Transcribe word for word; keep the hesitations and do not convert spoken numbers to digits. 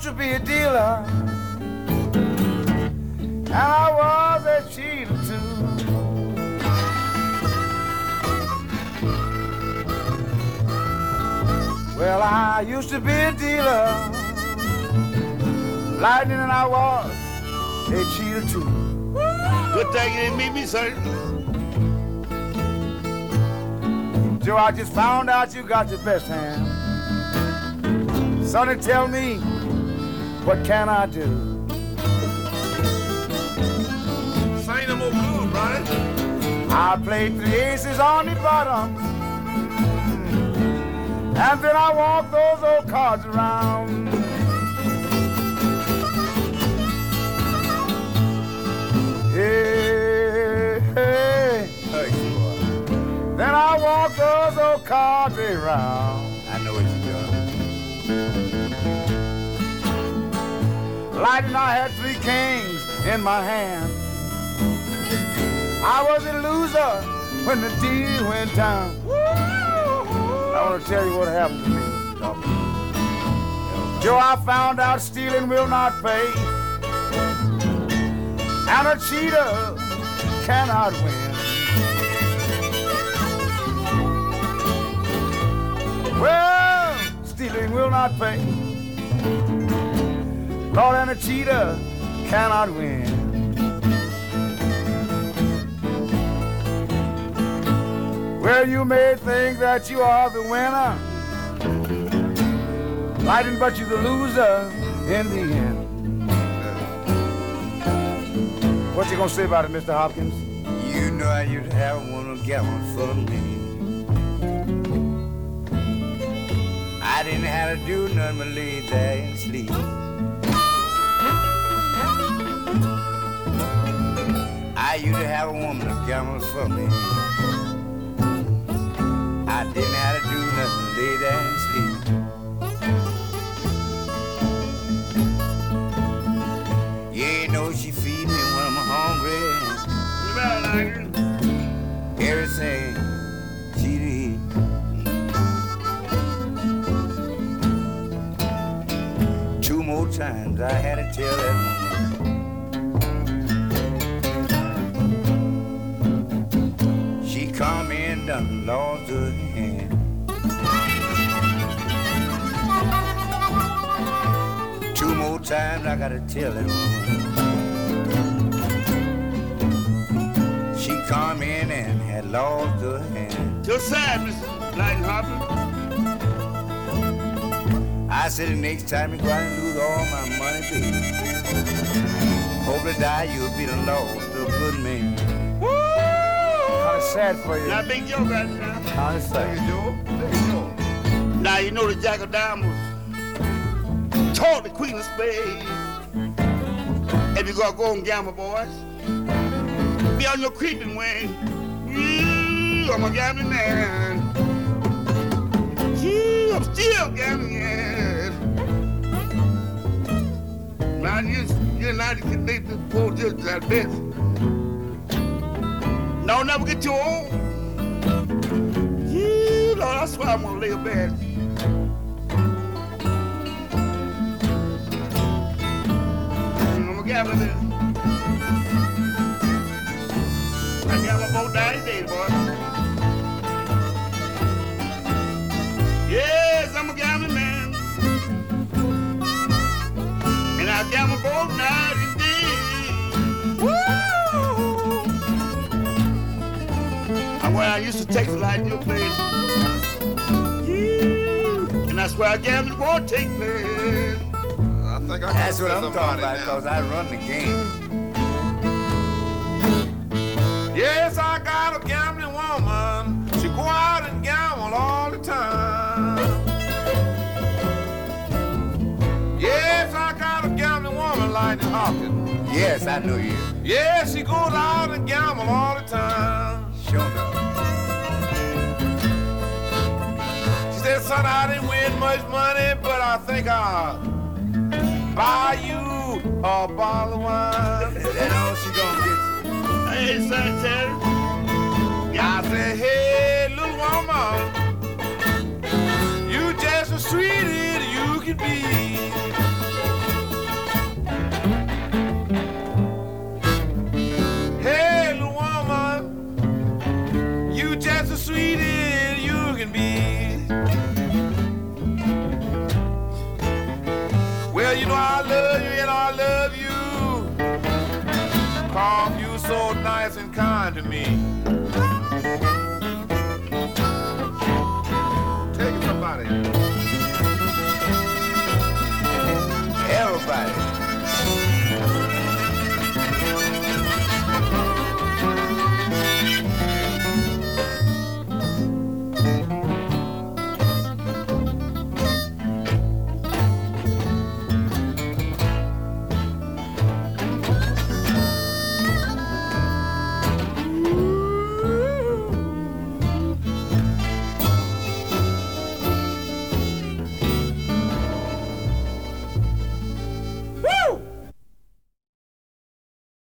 to be a dealer, and I was a cheater too. Well, I used to be a dealer, lightning, and I was a cheater too. Good thing you didn't meet me, sir. Joe, I just found out you got the best hand. Sonny, tell me, what can I do? Sing them more blues, Brian. I played three aces on the bottom, and then I walked those old cards around. Hey, hey, hey, then I walked those old cards around. I know what you're doing. Lightning, I had three kings in my hand. I was a loser when the deal went down. I want to tell you what happened to me. Joe, I found out stealing will not pay, and a cheater cannot win. Well, stealing will not pay, Lord, and a cheater cannot win. Well, you may think that you are the winner, Lightning, but you're the loser in the end. What you gonna say about it, Mister Hopkins? You know I used to have one of gallon full of me. I didn't have to do nothing but lay there and sleep. I used to have a woman of gallon for me. I didn't have to do nothing but lay there and sleep. Yeah, you know she feed me when I'm hungry. Everything she did. Two more times I had to tell that woman. She come in, done lost her hand. Two more times I gotta tell that woman. She come in and had lost her hand. You're sad, Mister Lightning Hopper. I said the next time you go out and lose all my money, baby. Hope to die you'll be the lost of a good man. Woo! Kinda sad for you. Now, Big Joe got it now. Kinda sad. Now, you know the Jack of Diamonds taught the Queen of Spades. If you gotta go and gamble, boys, be on your creeping wing. Ooh, I'm a gambling man. Ooh, I'm still gambling, yeah. Now, you, you're not to get make the poor just that best. No, never get your own. Ooh, Lord, that's why I'm gonna lay a bed. I'm a gambling man. I gamble both nine days, boy. Yes, I'm a gambling man. And I gamble both nights days. Woo! And where I used to take flight in your place. Yeah. And that's where I gamble won't take place. I think I That's what I'm talking about, because I run the game. Yes, I got a gambling woman. She go out and gamble all the time. Yes, I got a gambling woman, Lightning Hopkins. Yes, I know you. Yeah, she goes out and gamble all the time. Sure enough. She said, son, I didn't win much money, but I think I'll buy you a bottle of wine. That's all she gonna get. Hey, Secretary. I said, hey, little woman, you just as sweet as you can be. just as sweet as you can be. Well, you know I love you and I love you, 'cause you so nice and kind to me.